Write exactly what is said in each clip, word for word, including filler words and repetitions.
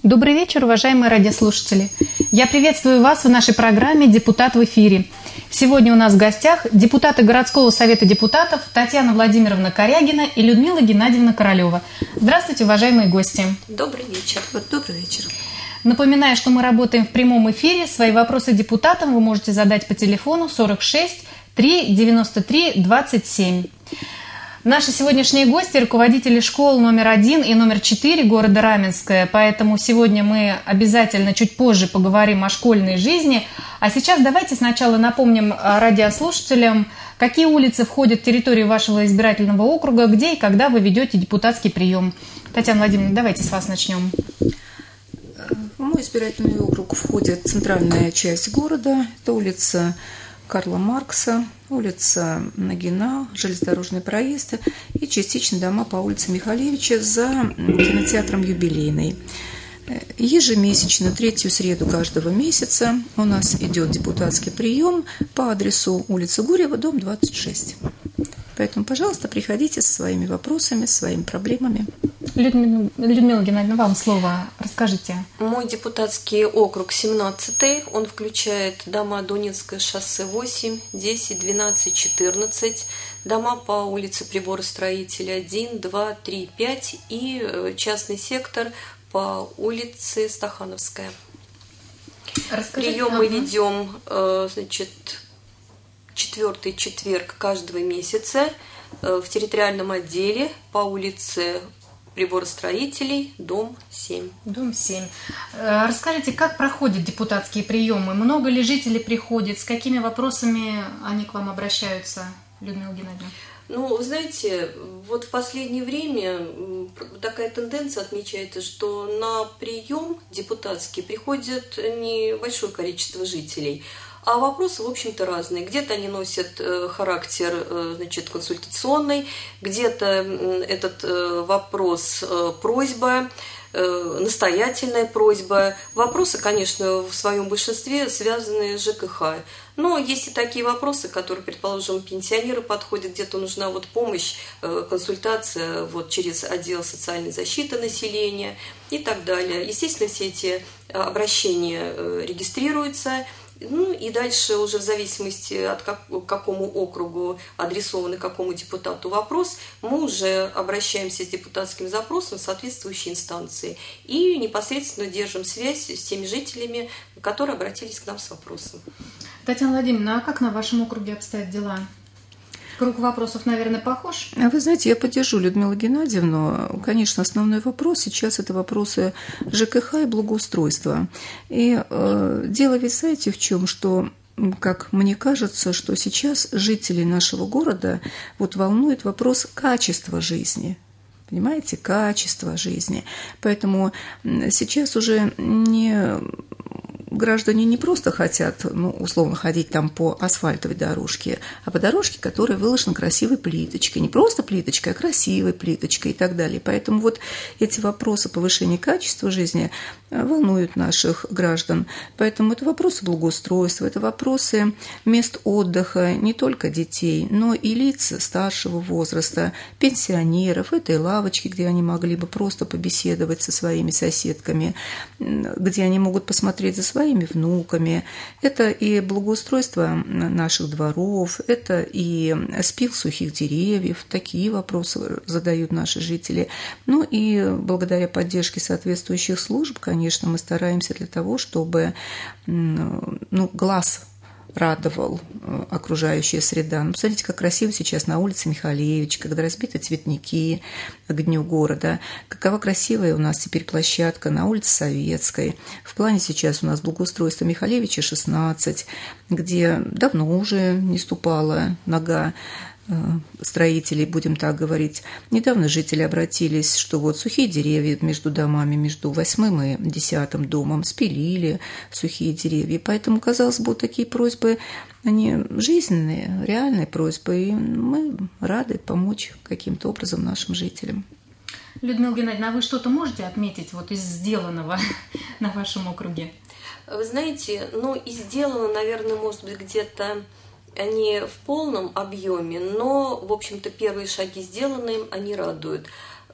Добрый вечер, уважаемые радиослушатели. Я приветствую вас в нашей программе «Депутат в эфире». Сегодня у нас в гостях депутаты городского совета депутатов Татьяна Владимировна Корягина и Людмила Геннадьевна Королева. Здравствуйте, уважаемые гости. Добрый вечер. Добрый вечер. Напоминаю, что мы работаем в прямом эфире. Свои вопросы депутатам вы можете задать по телефону сорок шесть три девяносто три двадцать семь. Наши сегодняшние гости – руководители школ номер один и номер четыре города Раменское, поэтому сегодня мы обязательно чуть позже поговорим о школьной жизни. А сейчас давайте сначала напомним радиослушателям, какие улицы входят в территорию вашего избирательного округа, где и когда вы ведете депутатский прием. Татьяна Владимировна, давайте с вас начнем. В мой избирательный округ входит центральная часть города, это улица Карла Маркса, улица Нагина, железнодорожный проезд и частично дома по улице Михалевича за кинотеатром «Юбилейный». Ежемесячно, третью среду каждого месяца у нас идет депутатский прием по адресу улица Гурьева, дом двадцать шесть. Поэтому, пожалуйста, приходите со своими вопросами, своими проблемами. Людмила, Людмила Геннадьевна, вам слово. Расскажите. Мой депутатский округ семнадцатый. Он включает дома Донецкое шоссе восемь, десять, двенадцать, четырнадцать, дома по улице Приборостроителя один, два, три, пять и частный сектор по улице Стахановская. Расскажите. Прием мы ведем, значит, четвертый четверг каждого месяца в территориальном отделе по улице Приборостроителей, дом семь. Дом семь. Расскажите, как проходят депутатские приемы? Много ли жителей приходит? С какими вопросами они к вам обращаются, Людмила Геннадьевна? Ну, вы знаете, вот в последнее время такая тенденция отмечается, что на прием депутатский приходит небольшое количество жителей. А вопросы, в общем-то, разные. Где-то они носят характер, значит, консультационный, где-то этот вопрос просьба, настоятельная просьба. Вопросы, конечно, в своем большинстве связаны с ЖКХ. Но есть и такие вопросы, которые, предположим, пенсионеры подходят, где-то нужна вот помощь, консультация вот через отдел социальной защиты населения и так далее. Естественно, все эти обращения регистрируются. Ну и дальше уже в зависимости от как, какому округу адресован и какому депутату вопрос, мы уже обращаемся с депутатским запросом в соответствующие инстанции и непосредственно держим связь с теми жителями, которые обратились к нам с вопросом. Татьяна Владимировна, а как на вашем округе обстоят дела? Круг вопросов, наверное, похож? Вы знаете, я поддержу Людмилу Геннадьевну. Конечно, основной вопрос сейчас – это вопросы ЖКХ и благоустройства. И э, дело ведь, знаете, в чем, что, как мне кажется, что сейчас жителей нашего города вот волнует вопрос качества жизни. Понимаете, качество жизни. Поэтому сейчас уже не... Граждане не просто хотят, ну, условно, ходить там по асфальтовой дорожке, а по дорожке, которая выложена красивой плиточкой. Не просто плиточкой, а красивой плиточкой и так далее. Поэтому вот эти вопросы повышения качества жизни волнуют наших граждан. Поэтому это вопросы благоустройства, это вопросы мест отдыха не только детей, но и лиц старшего возраста, пенсионеров, это и лавочки, где они могли бы просто побеседовать со своими соседками, где они могут посмотреть за своими внуками. Это и благоустройство наших дворов, это и спил сухих деревьев. Такие вопросы задают наши жители. Ну и благодаря поддержке соответствующих служб, конечно, мы стараемся для того, чтобы, ну, глаз радовал окружающая среда. Ну, посмотрите, как красиво сейчас на улице Михалевич, когда разбиты цветники к Дню города. Какова красивая у нас теперь площадка на улице Советской. В плане сейчас у нас благоустройство Михалевича шестнадцать, где давно уже не ступала нога строителей, будем так говорить. Недавно жители обратились, что вот сухие деревья между домами, между восьмым и десятым домом спилили сухие деревья. Поэтому, казалось бы, такие просьбы, они жизненные, реальные просьбы, и мы рады помочь каким-то образом нашим жителям. Людмила Геннадьевна, а вы что-то можете отметить вот из сделанного на вашем округе? Вы знаете, ну и сделано, наверное, может быть, где-то не в полном объеме, но, в общем-то, первые шаги сделаны, они радуют.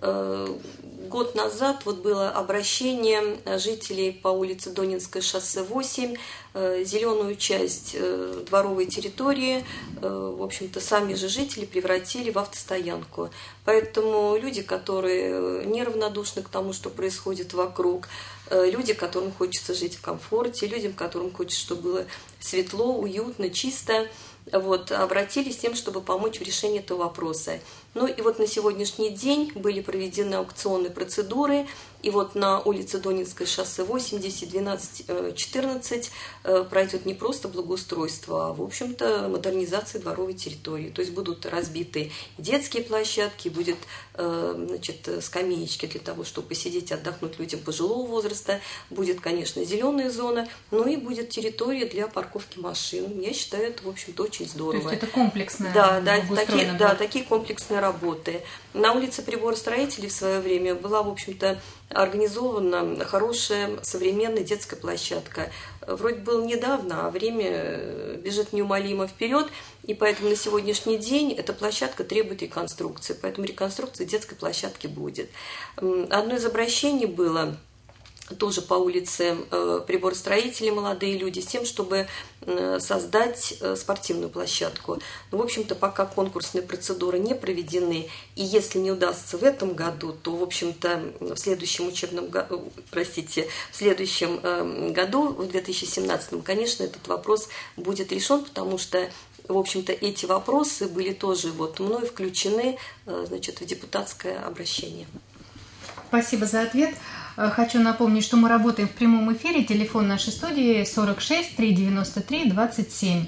Год назад вот было обращение жителей по улице Донинское шоссе восемь, зеленую часть дворовой территории, в общем-то, сами же жители превратили в автостоянку. Поэтому люди, которые неравнодушны к тому, что происходит вокруг, люди, которым хочется жить в комфорте, людям, которым хочется, чтобы было светло, уютно, чисто, вот, обратились с тем, чтобы помочь в решении этого вопроса. Ну и вот на сегодняшний день были проведены аукционные процедуры, и вот на улице Донинское шоссе восемь, десять, двенадцать, четырнадцать пройдет не просто благоустройство, а, в общем-то, модернизация дворовой территории. То есть будут разбиты детские площадки, будет, значит, скамеечки для того, чтобы посидеть и отдохнуть людям пожилого возраста, будет, конечно, зеленая зона, ну и будет территория для парковки машин. Я считаю, это, в общем-то, очень здорово. То есть это комплексная, да, да, такие, да, такие комплексные работы. На улице Приборостроителей в свое время была, в общем-то, организована хорошая современная детская площадка. Вроде было недавно, а время бежит неумолимо вперед, и поэтому на сегодняшний день эта площадка требует реконструкции. Поэтому реконструкция детской площадки будет. Одно из обращений было тоже по улице Приборостроителей, молодые люди, с тем, чтобы создать спортивную площадку. Но, в общем-то, пока конкурсные процедуры не проведены, и если не удастся в этом году, то, в общем-то, в следующем учебном году, простите, в следующем году, в две тысячи семнадцатом, конечно, этот вопрос будет решен, потому что, в общем-то, эти вопросы были тоже вот мной включены, значит, в депутатское обращение. Спасибо за ответ. Хочу напомнить, что мы работаем в прямом эфире. Телефон нашей студии сорок шесть триста девяносто три двадцать семь.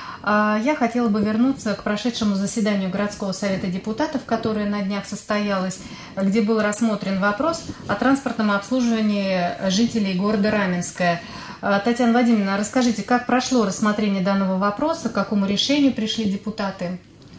Я хотела бы вернуться к прошедшему заседанию городского совета депутатов, которое на днях состоялось, где был рассмотрен вопрос о транспортном обслуживании жителей города Раменское. Татьяна Владимировна, расскажите, как прошло рассмотрение данного вопроса, к какому решению пришли депутаты?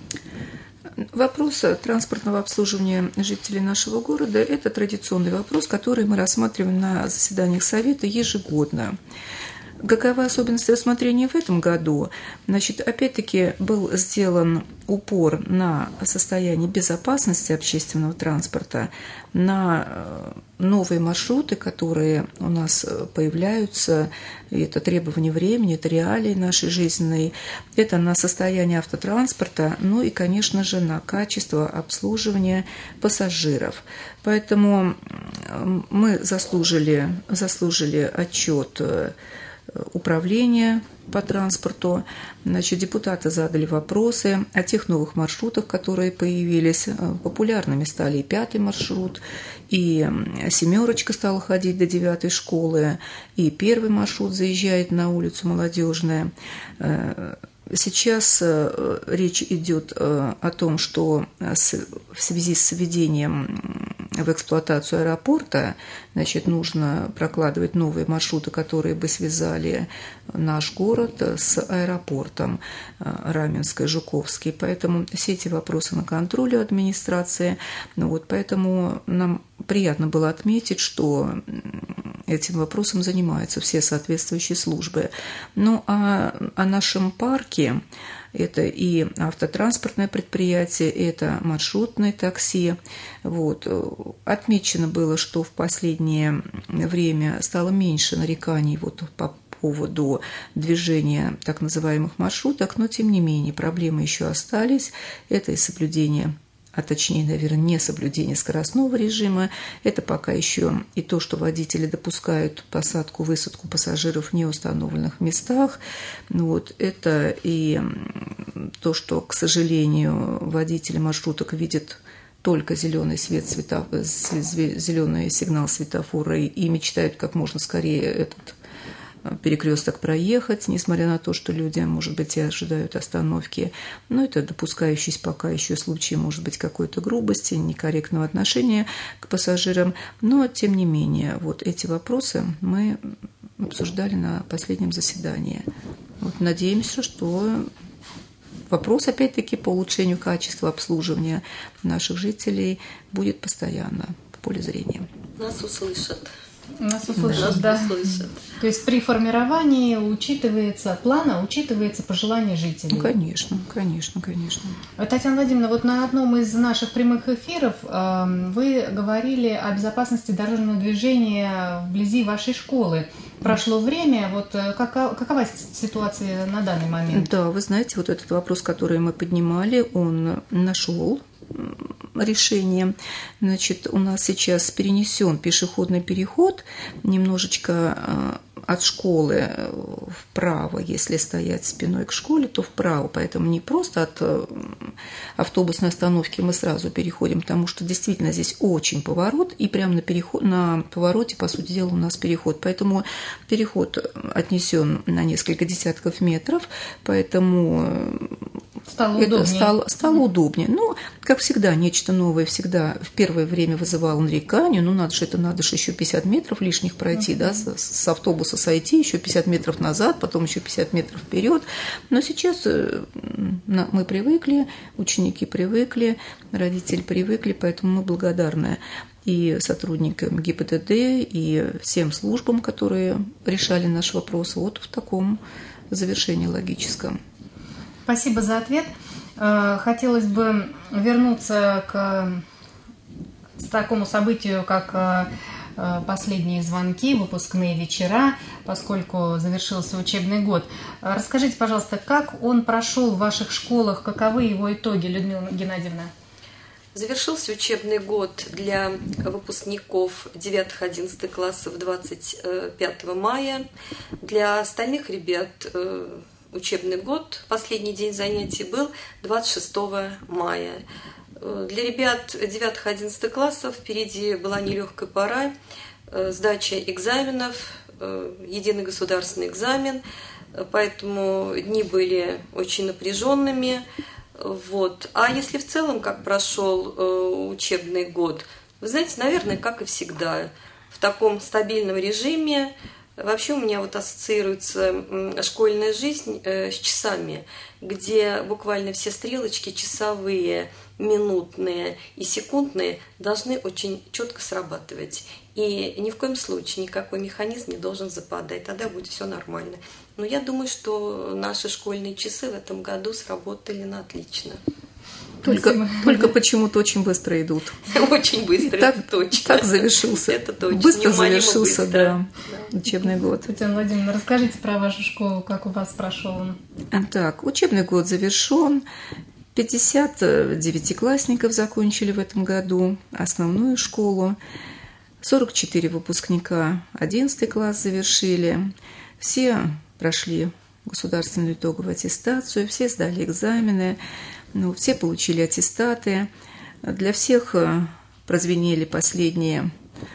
Вопрос транспортного обслуживания жителей нашего города – это традиционный вопрос, который мы рассматриваем на заседаниях Совета ежегодно. Какова особенность рассмотрения в этом году? Значит, опять-таки был сделан упор на состояние безопасности общественного транспорта, на новые маршруты, которые у нас появляются, это требования времени, это реалии нашей жизненной, это на состояние автотранспорта, ну и, конечно же, на качество обслуживания пассажиров. Поэтому мы заслужили, заслужили отчет управления по транспорту. Значит, депутаты задали вопросы о тех новых маршрутах, которые появились. Популярными стали и пятый маршрут, и семерочка стала ходить до девятой школы, и первый маршрут заезжает на улицу Молодежная. Сейчас речь идет о том, что в связи с введением в эксплуатацию аэропорта, значит, нужно прокладывать новые маршруты, которые бы связали наш город с аэропортом Раменской, Жуковский. Поэтому все эти вопросы на контроле администрации. Ну вот, поэтому нам приятно было отметить, что этим вопросом занимаются все соответствующие службы. Ну а о нашем парке, это и автотранспортное предприятие, это маршрутное такси. Вот. Отмечено было, что в последнее время стало меньше нареканий вот по поводу движения так называемых маршруток, но тем не менее проблемы еще остались. Это и соблюдение, а точнее, наверное, не соблюдение скоростного режима. Это пока еще и то, что водители допускают посадку-высадку пассажиров в неустановленных местах. Вот. Это и то, что, к сожалению, водители маршруток видят только зеленый свет, света, зеленый сигнал светофора и мечтают как можно скорее этот перекресток проехать, несмотря на то, что люди, может быть, и ожидают остановки. Но это допускающийся пока еще случай, может быть, какой-то грубости, некорректного отношения к пассажирам. Но, тем не менее, вот эти вопросы мы обсуждали на последнем заседании. Вот, надеемся, что вопрос, опять-таки, по улучшению качества обслуживания наших жителей будет постоянно в поле зрения. Нас услышат. Нас услышат, Нас да. услышат. То есть при формировании учитывается плана, учитывается пожелания жителей. Ну, конечно, конечно, конечно. Татьяна Владимировна, вот на одном из наших прямых эфиров э, вы говорили о безопасности дорожного движения вблизи вашей школы. Прошло время, вот какова, какова ситуация на данный момент? Да, вы знаете, вот этот вопрос, который мы поднимали, он нашел решение. Значит, у нас сейчас перенесен пешеходный переход немножечко от школы вправо, если стоять спиной к школе, то вправо. Поэтому не просто от автобусной остановки мы сразу переходим, потому что действительно здесь очень поворот, и прямо на, переход, на повороте, по сути дела, у нас переход. Поэтому переход отнесен на несколько десятков метров, поэтому стало это удобнее. Стало, стало удобнее. Ну, как всегда, нечто новое всегда в первое время вызывало нарекания. Ну, надо же, это надо же еще пятьдесят метров лишних пройти, uh-huh. да, с, с автобуса сойти, еще пятьдесят метров назад, потом еще пятьдесят метров вперед. Но сейчас мы привыкли, ученики привыкли, родители привыкли, поэтому мы благодарны и сотрудникам ГИБДД, и всем службам, которые решали наш вопрос вот в таком завершении логическом. Спасибо за ответ. Хотелось бы вернуться к такому событию, как последние звонки, выпускные вечера, поскольку завершился учебный год. Расскажите, пожалуйста, как он прошел в ваших школах, каковы его итоги, Людмила Геннадьевна? Завершился учебный год для выпускников девятых-одиннадцатых классов двадцать пятого мая. Для остальных ребят учебный год, последний день занятий был двадцать шестого мая. Для ребят девятых-одиннадцатых классов впереди была нелегкая пора, сдача экзаменов, единый государственный экзамен, поэтому дни были очень напряженными. Вот. А если в целом, как прошел учебный год, вы знаете, наверное, как и всегда, в таком стабильном режиме. Вообще у меня вот ассоциируется школьная жизнь с часами, где буквально все стрелочки часовые, минутные и секундные должны очень четко срабатывать. И ни в коем случае никакой механизм не должен западать, тогда будет все нормально. Но я думаю, что наши школьные часы в этом году сработали на отлично. Только, только почему-то очень быстро идут. Очень быстро, так, это точно. Так завершился. Это точно. Быстро завершился, быстро. Да, да, учебный год. Татьяна Владимировна, расскажите про вашу школу, как у вас прошел он. Так, учебный год завершен. пятьдесят девятиклассников закончили в этом году основную школу. сорок четыре выпускника одиннадцатый класс завершили. Все прошли государственную итоговую аттестацию, все сдали экзамены. Ну, все получили аттестаты. Для всех прозвенели последние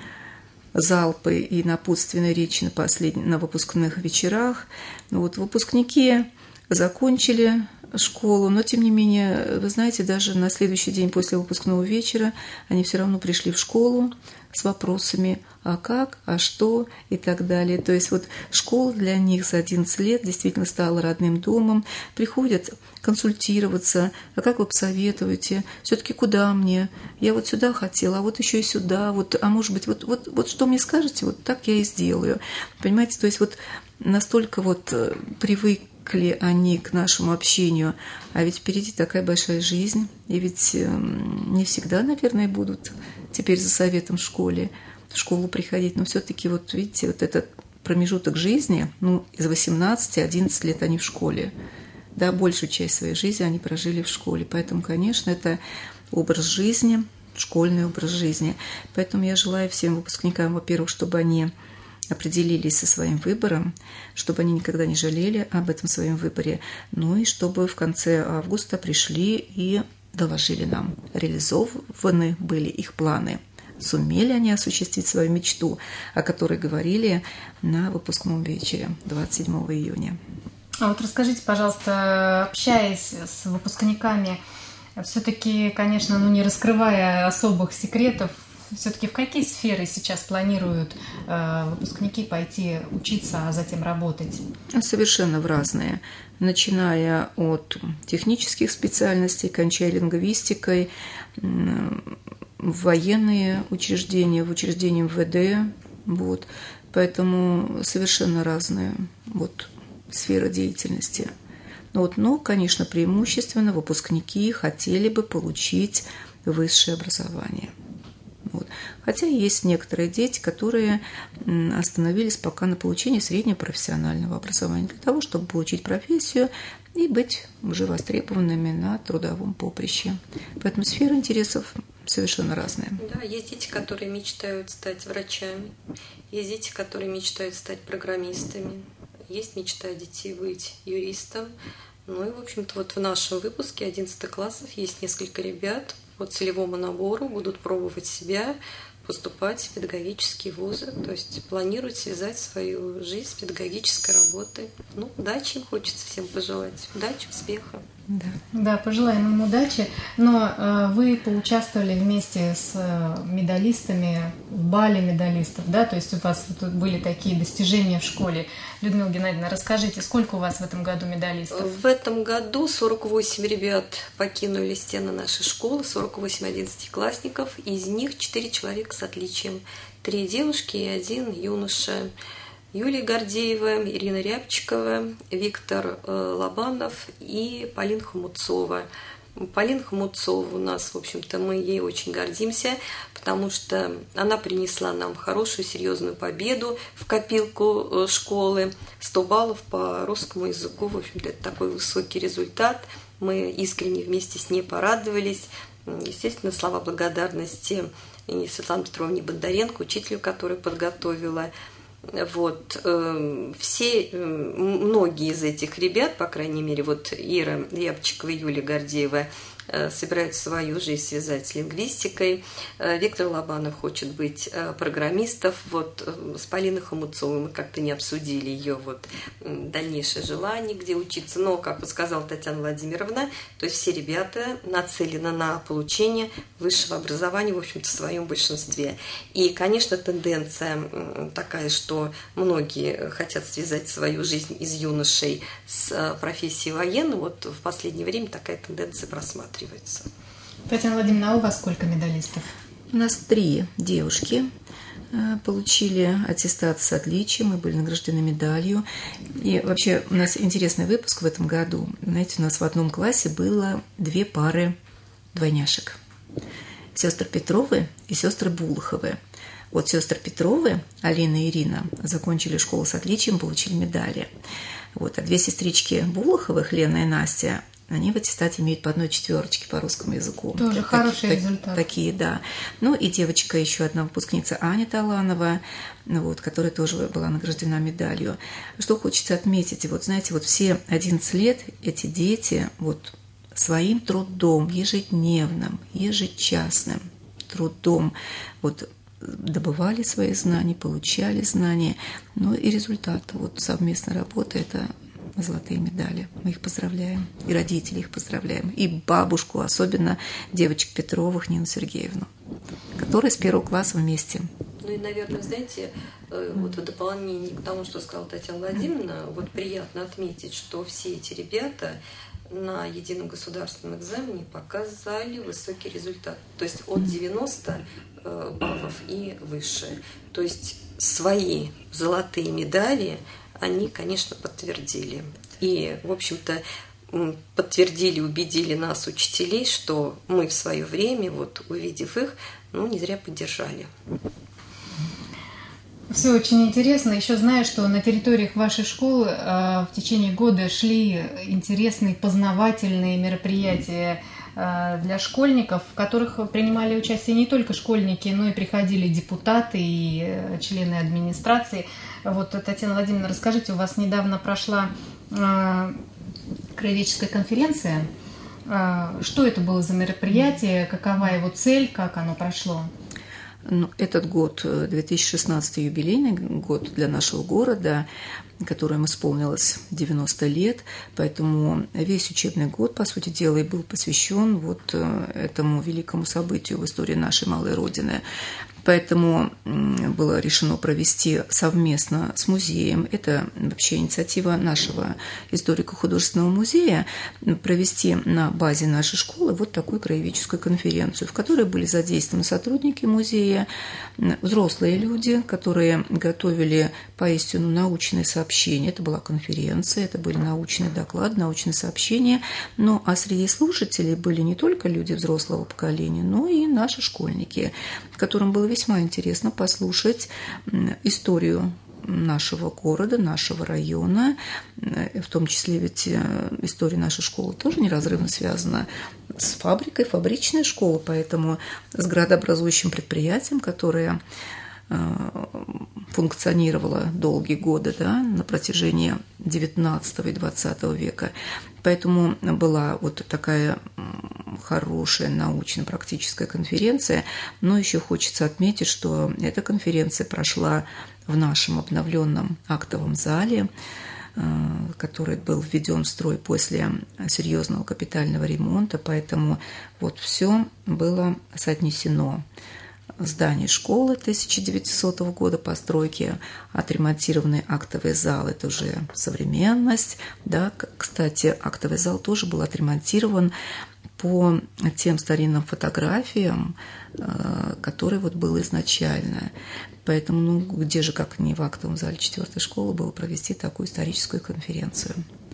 залпы и напутственные речи на, послед... на выпускных вечерах. Ну, вот выпускники закончили школу, но, тем не менее, вы знаете, даже на следующий день после выпускного вечера они все равно пришли в школу с вопросами «а как?», «а что?» и так далее. То есть вот школа для них за одиннадцать лет действительно стала родным домом. Приходят консультироваться, а как вы посоветуете, все-таки куда мне? Я вот сюда хотела, а вот еще и сюда, вот, а может быть, вот, вот, вот что мне скажете, вот так я и сделаю. Понимаете, то есть вот настолько вот привыкли они к нашему общению, а ведь впереди такая большая жизнь, и ведь не всегда, наверное, будут теперь за советом в школе, в школу приходить, но все-таки вот видите, вот этот промежуток жизни, ну, из восемнадцати-одиннадцати лет они в школе, да, большую часть своей жизни они прожили в школе, поэтому, конечно, это образ жизни, школьный образ жизни, поэтому я желаю всем выпускникам, во-первых, чтобы они определились со своим выбором, чтобы они никогда не жалели об этом своем выборе, ну и чтобы в конце августа пришли и доложили нам, реализованы были их планы, сумели они осуществить свою мечту, о которой говорили на выпускном вечере двадцать седьмого июня. А вот расскажите, пожалуйста, общаясь с выпускниками, все-таки, конечно, ну не раскрывая особых секретов, все-таки в какие сферы сейчас планируют э, выпускники пойти учиться, а затем работать? Совершенно в разные. Начиная от технических специальностей, кончая лингвистикой, в военные учреждения, в учреждения эм вэ дэ, Вот. Поэтому совершенно разные вот, сферы деятельности. Вот. Но, конечно, преимущественно выпускники хотели бы получить высшее образование. Вот. Хотя есть некоторые дети, которые остановились пока на получении среднепрофессионального образования для того, чтобы получить профессию и быть уже востребованными на трудовом поприще. Поэтому сфера интересов совершенно разная. Да, есть дети, которые мечтают стать врачами, есть дети, которые мечтают стать программистами, есть мечта детей быть юристом. Ну и, в общем-то, вот в нашем выпуске одиннадцатых классов есть несколько ребят по целевому набору, будут пробовать себя, поступать в педагогические вузы, то есть планируют связать свою жизнь с педагогической работой. Ну, удачи им хочется всем пожелать, удачи, успеха. Да, да, пожелаем им удачи. Но э, вы поучаствовали вместе с э, медалистами в бале медалистов, да? То есть у вас тут были такие достижения в школе. Людмила Геннадьевна, расскажите, сколько у вас в этом году медалистов? В этом году сорок восемь ребят покинули стены нашей школы, сорок восемь одиннадцатиклассников, из них четыре человека с отличием. Три девушки и один юноша. Юлия Гордеева, Ирина Рябчикова, Виктор Лобанов и Полина Хомутцова. Полина Хомутцова у нас, в общем-то, мы ей очень гордимся, потому что она принесла нам хорошую, серьезную победу в копилку школы. сто баллов по русскому языку, в общем-то, это такой высокий результат. Мы искренне вместе с ней порадовались. Естественно, слова благодарности и Светлане Петровне Бондаренко, учителю, которая подготовила. Вот, э, все, э, многие из этих ребят, по крайней мере, вот Ира Рябчикова и Юлия Гордеева, э, собираются свою жизнь связать с лингвистикой. Э, Виктор Лобанов хочет быть э, программистом. Вот, э, с Полиной Хомутцовой мы как-то не обсудили ее вот, э, дальнейшее желание, где учиться. Но, как вот сказала Татьяна Владимировна, то есть все ребята нацелены на получение высшего образования, в общем-то, в своем большинстве. И, конечно, тенденция э, такая, что многие хотят связать свою жизнь из юношей с профессией военной. Вот в последнее время такая тенденция просматривается. Татьяна Владимировна, а у вас сколько медалистов? У нас три девушки получили аттестат с отличием, мы были награждены медалью. И вообще у нас интересный выпуск в этом году. Знаете, у нас в одном классе было две пары двойняшек. Сестры Петровы и сестры Булаховы. Вот сестры Петровы, Алина и Ирина, закончили школу с отличием, получили медали. Вот. А две сестрички Булаховых, Лена и Настя, они в аттестате имеют по одной четверочке по русскому языку. Тоже так, хороший так, результат. Такие, да. Ну и девочка, еще одна выпускница, Аня Таланова, вот, которая тоже была награждена медалью. Что хочется отметить, вот знаете, вот все одиннадцать лет эти дети вот своим трудом, ежедневным, ежечасным трудом вот, добывали свои знания, получали знания. Ну и результат вот совместной работы – это золотые медали. Мы их поздравляем. И родителей их поздравляем. И бабушку, особенно девочек Петровых, Нину Сергеевну, которые с первого класса вместе. Ну и, наверное, знаете, вот в дополнение к тому, что сказала Татьяна Владимировна, вот приятно отметить, что все эти ребята на едином государственном экзамене показали высокий результат. То есть от девяноста баллов и выше. То есть свои золотые медали они, конечно, подтвердили. И, в общем-то, подтвердили, убедили нас, учителей, что мы в свое время, вот увидев их, ну, не зря поддержали. Все очень интересно. Еще знаю, что на территориях вашей школы э, в течение года шли интересные познавательные мероприятия э, для школьников, в которых принимали участие не только школьники, но и приходили депутаты и э, члены администрации. Вот, Татьяна Владимировна, расскажите, у вас недавно прошла э, краеведческая конференция. Э, что это было за мероприятие, какова его цель, как оно прошло? Ну, этот год, две тысячи шестнадцатый, юбилейный год для нашего города, которому исполнилось девяносто лет, поэтому весь учебный год, по сути дела, и был посвящен вот этому великому событию в истории нашей малой Родины. Поэтому было решено провести совместно с музеем, это вообще инициатива нашего историко-художественного музея, провести на базе нашей школы вот такую краеведческую конференцию, в которой были задействованы сотрудники музея, взрослые люди, которые готовили поистину научные сообщения. Это была конференция, это были научные доклады, научные сообщения. Ну, а среди слушателей были не только люди взрослого поколения, но и наши школьники, которым было весьма интересно послушать историю нашего города, нашего района, в том числе ведь история нашей школы тоже неразрывно связана с фабрикой, фабричная школа, поэтому с градообразующим предприятием, которое функционировала долгие годы, да, на протяжении девятнадцатого и двадцатого века. Поэтому была вот такая хорошая научно-практическая конференция. Но еще хочется отметить, что эта конференция прошла в нашем обновленном актовом зале, который был введен в строй после серьезного капитального ремонта. Поэтому вот все было соотнесено. Здание школы тысяча девятисотого года постройки, отремонтированный актовый зал – это уже современность. Да. Кстати, актовый зал тоже был отремонтирован по тем старинным фотографиям, которые вот было изначально. Поэтому, ну, где же, как не в актовом зале четвертой школы, было провести такую историческую конференцию.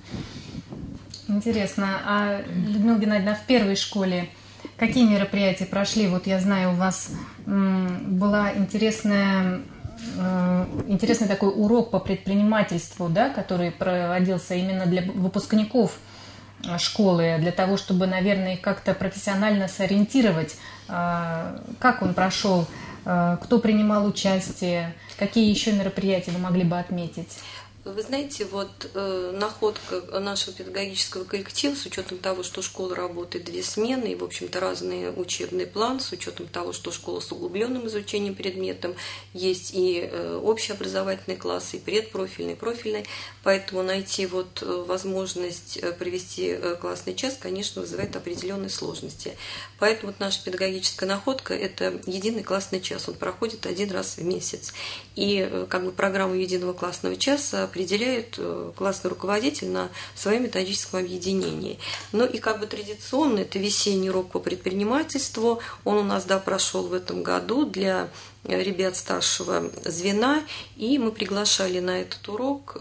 Интересно. А, Людмила Геннадьевна, в первой школе какие мероприятия прошли? Вот я знаю, у вас м, была интересная, э, интересный такой урок по предпринимательству, да, который проводился именно для выпускников школы, для того, чтобы, наверное, их как-то профессионально сориентировать. Э, как он прошел? Э, кто принимал участие? Какие еще мероприятия вы могли бы отметить? Вы знаете, вот э, находка нашего педагогического коллектива, с учетом того, что школа работает две смены, и, в общем-то, разный учебный план, с учетом того, что школа с углубленным изучением предметом, есть и э, общеобразовательные классы, и предпрофильные, и профильные, поэтому найти вот возможность провести классный час, конечно, вызывает определенные сложности. Поэтому вот наша педагогическая находка – это единый классный час, он проходит один раз в месяц. И э, как бы программу единого классного часа определяет классный руководитель на своем методическом объединении. Ну и как бы традиционно это весенний урок по предпринимательству. Он у нас, да, прошел в этом году для ребят старшего звена. И мы приглашали на этот урок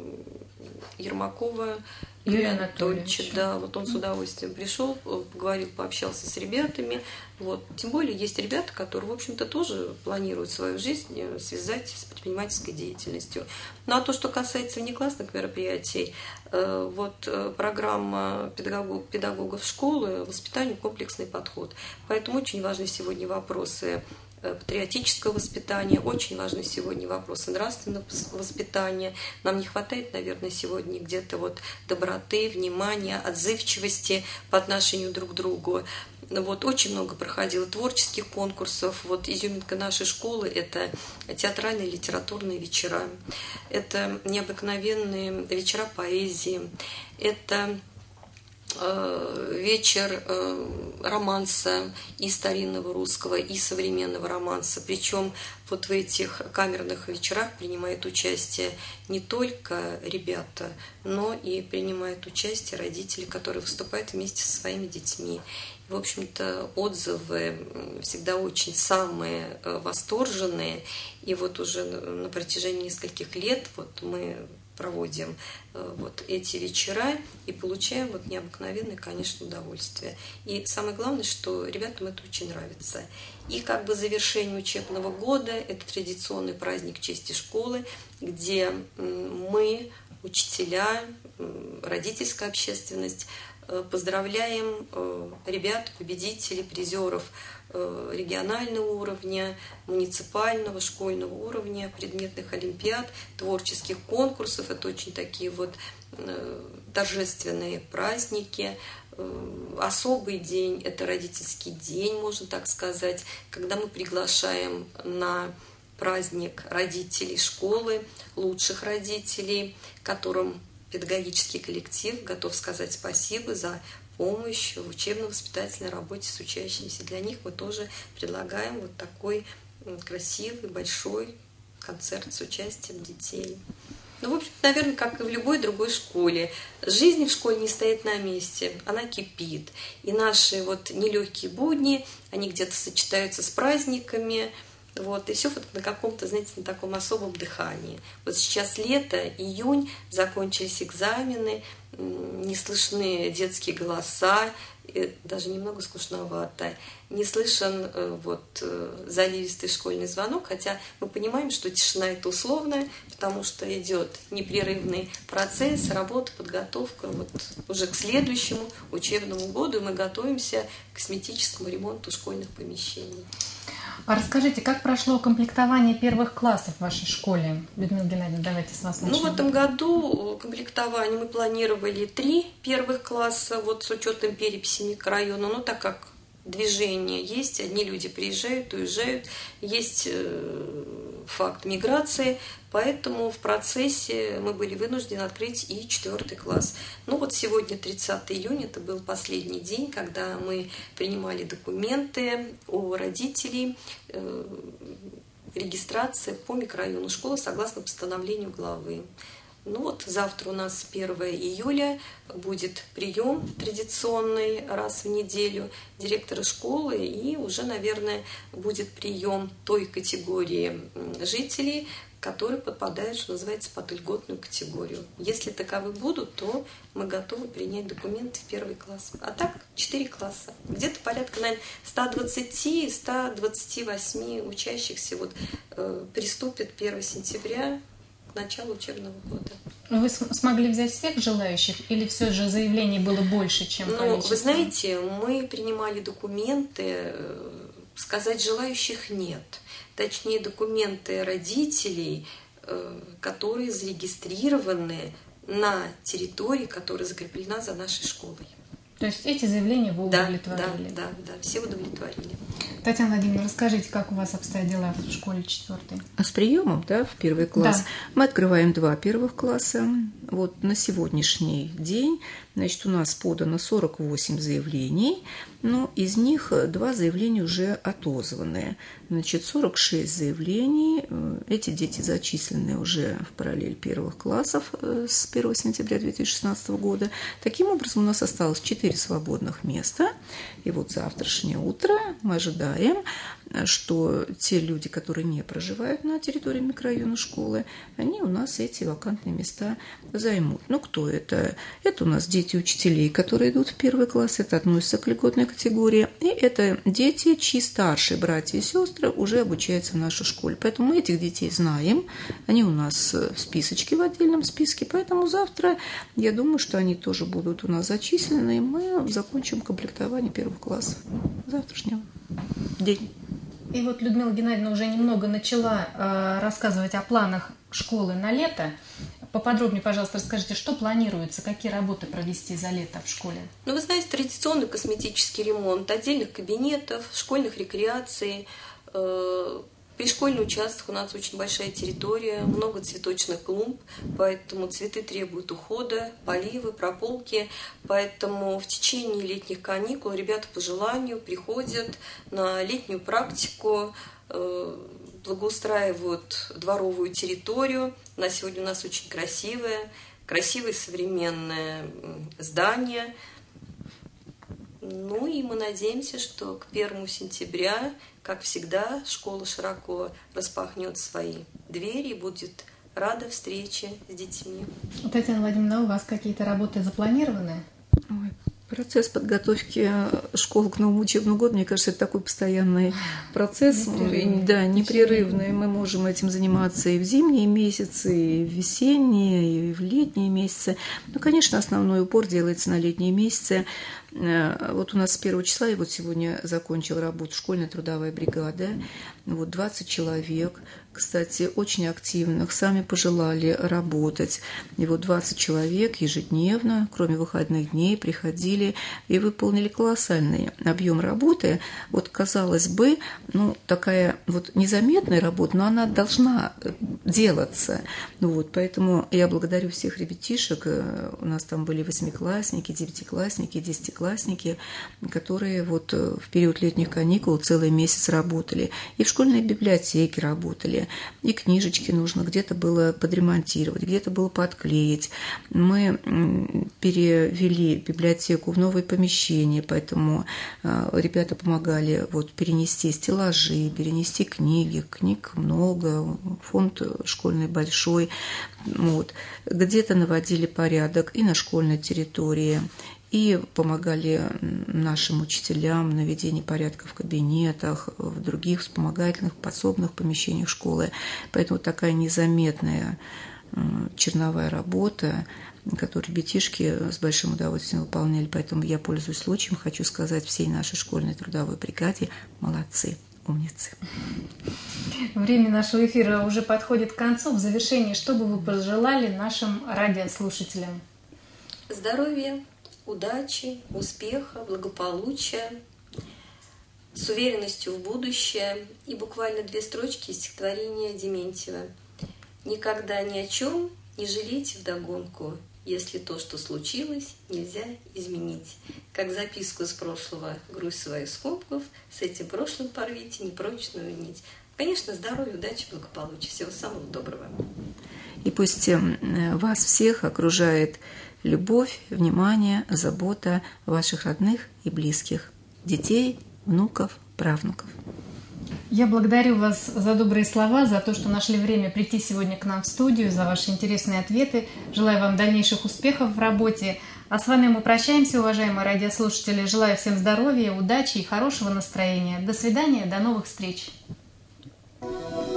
Ермакова Юрия Анатольевича. Да, вот он с удовольствием пришел, поговорил, пообщался с ребятами. Вот. Тем более есть ребята, которые, в общем-то, тоже планируют свою жизнь связать с предпринимательской деятельностью. Ну а то, что касается внеклассных мероприятий, вот программа педагог, педагогов школы «Воспитание. Комплексный подход». Поэтому очень важны сегодня вопросы патриотического воспитания, очень важны сегодня вопросы нравственного воспитания. Нам не хватает, наверное, сегодня где-то вот доброты, внимания, отзывчивости по отношению друг к другу. Вот, очень много проходило творческих конкурсов. Вот изюминка нашей школы – это театральные литературные вечера, это необыкновенные вечера поэзии, это вечер романса и старинного русского, и современного романса. Причем вот в этих камерных вечерах принимают участие не только ребята, но и принимают участие родители, которые выступают вместе со своими детьми. В общем-то, отзывы всегда очень самые восторженные. И вот уже на протяжении нескольких лет вот мы проводим вот эти вечера и получаем вот необыкновенное, конечно, удовольствие. И самое главное, что ребятам это очень нравится. И как бы завершение учебного года – это традиционный праздник чести школы, где мы, учителя, родительская общественность, поздравляем ребят, победителей, призеров регионального уровня, муниципального, школьного уровня, предметных олимпиад, творческих конкурсов. Это очень такие вот торжественные праздники. Особый день – это родительский день, можно так сказать, когда мы приглашаем на праздник родителей школы, лучших родителей, которым педагогический коллектив готов сказать спасибо за помощь в учебно-воспитательной работе с учащимися. Для них мы тоже предлагаем вот такой красивый, большой концерт с участием детей. Ну, в общем, наверное, как и в любой другой школе. Жизнь в школе не стоит на месте, она кипит. И наши вот нелегкие будни, они где-то сочетаются с праздниками. Вот, и все вот на каком-то, знаете, на таком особом дыхании. Вот сейчас лето, июнь, закончились экзамены, не слышны детские голоса, даже немного скучновато. Не слышен вот, заливистый школьный звонок, хотя мы понимаем, что тишина это условная, потому что идет непрерывный процесс, работа, подготовка вот, уже к следующему учебному году, и мы готовимся к косметическому ремонту школьных помещений. А расскажите, как прошло комплектование первых классов в вашей школе? Людмила Геннадьевна, давайте с вас начнем. Ну, в этом году комплектование мы планировали три первых класса, вот с учетом переписи микрорайона, но так как движение есть, одни люди приезжают, уезжают, есть факт миграции, поэтому в процессе мы были вынуждены открыть и четвертый класс. Ну вот сегодня, тридцатого июня, это был последний день, когда мы принимали документы у родителей, э, регистрация по микрорайону школы согласно постановлению главы. Ну вот завтра у нас первого июля будет прием традиционный раз в неделю директора школы, и уже, наверное, будет прием той категории жителей, которые попадают, что называется, под льготную категорию. Если таковы будут, то мы готовы принять документы в первый класс. А так четыре класса. Где-то порядка, наверное, сто двадцать - сто двадцать восемь учащихся вот, э, приступит первого сентября к началу учебного года. Вы смогли взять всех желающих или все же заявлений было больше, чем ну, количество? Вы знаете, мы принимали документы, сказать желающих нет. Точнее, документы родителей, которые зарегистрированы на территории, которая закреплена за нашей школой. То есть эти заявления вы удовлетворили? Да, да, да, все удовлетворили. Татьяна Владимировна, расскажите, как у вас обстоят дела в школе четвёртой? А с приемом, да, в первый класс? Да. Мы открываем два первых класса. Вот на сегодняшний день, значит, у нас подано сорок восемь заявлений, но из них два заявления уже отозваны. Значит, сорок шесть заявлений. Эти дети зачислены уже в параллель первых классов с первого сентября две тысячи шестнадцатого года. Таким образом, у нас осталось четыре свободных места. И вот завтрашнее утро мы ожидаем, что те люди, которые не проживают на территории микрорайона школы, они у нас эти вакантные места займут. Ну, кто это? Это у нас дети учителей, которые идут в первый класс, это относится к льготной категории, и это дети, чьи старшие братья и сестры уже обучаются в нашей школе. Поэтому мы этих детей знаем, они у нас в списочке, в отдельном списке, поэтому завтра, я думаю, что они тоже будут у нас зачислены, и мы закончим комплектование первых классов завтрашнего день. И вот Людмила Геннадьевна уже немного начала э, рассказывать о планах школы на лето. Поподробнее, пожалуйста, расскажите, что планируется, какие работы провести за лето в школе? Ну, вы знаете, традиционный косметический ремонт отдельных кабинетов, школьных рекреаций. Э, пришкольный участок, у нас очень большая территория, много цветочных клумб, поэтому цветы требуют ухода, поливы, прополки. Поэтому в течение летних каникул ребята по желанию приходят на летнюю практику, э, благоустраивают дворовую территорию. На сегодня у нас очень красивое, красивое современное здание. Ну и мы надеемся, что к первому сентября, как всегда, школа широко распахнет свои двери и будет рада встрече с детьми. Татьяна Владимировна, у вас какие-то работы запланированы? Ой, процесс подготовки школы к новому учебному году, мне кажется, это такой постоянный процесс, непрерывный. Да, непрерывный. Мы можем этим заниматься и в зимние месяцы, и в весенние, и в летние месяцы. Ну, конечно, основной упор делается на летние месяцы. Вот у нас с первого числа, и вот сегодня закончила работу школьная трудовая бригада, вот двадцать человек, кстати, очень активных, сами пожелали работать. И вот двадцать человек ежедневно, кроме выходных дней, приходили и выполнили колоссальный объем работы. Вот, казалось бы, ну, такая вот незаметная работа, но она должна делаться. Ну, вот, поэтому я благодарю всех ребятишек. У нас там были восьмиклассники, девятиклассники, десятиклассники, которые вот в период летних каникул целый месяц работали. И в школьной библиотеке работали. И книжечки нужно где-то было подремонтировать, где-то было подклеить. Мы перевели библиотеку в новое помещение, поэтому ребята помогали вот перенести стеллажи, перенести книги. Книг много, фонд школьный большой. Вот. Где-то наводили порядок и на школьной территории, и помогали нашим учителям в наведении порядка в кабинетах, в других вспомогательных, подсобных помещениях школы. Поэтому такая незаметная черновая работа, которую ребятишки с большим удовольствием выполняли. Поэтому я, пользуясь случаем, хочу сказать всей нашей школьной трудовой бригаде: молодцы, умницы. Время нашего эфира уже подходит к концу. В завершении, что бы вы пожелали нашим радиослушателям? Здоровья, удачи, успеха, благополучия, с уверенностью в будущее. И буквально две строчки из стихотворения Дементьева. «Никогда ни о чем не жалейте вдогонку, если то, что случилось, нельзя изменить. Как записку с прошлого грусть своих скобков, с этим прошлым порвите непрочную нить». Конечно, здоровья, удачи, благополучия. Всего самого доброго. И пусть вас всех окружает любовь, внимание, забота ваших родных и близких, детей, внуков, правнуков. Я благодарю вас за добрые слова, за то, что нашли время прийти сегодня к нам в студию, за ваши интересные ответы. Желаю вам дальнейших успехов в работе. А с вами мы прощаемся, уважаемые радиослушатели. Желаю всем здоровья, удачи и хорошего настроения. До свидания, до новых встреч.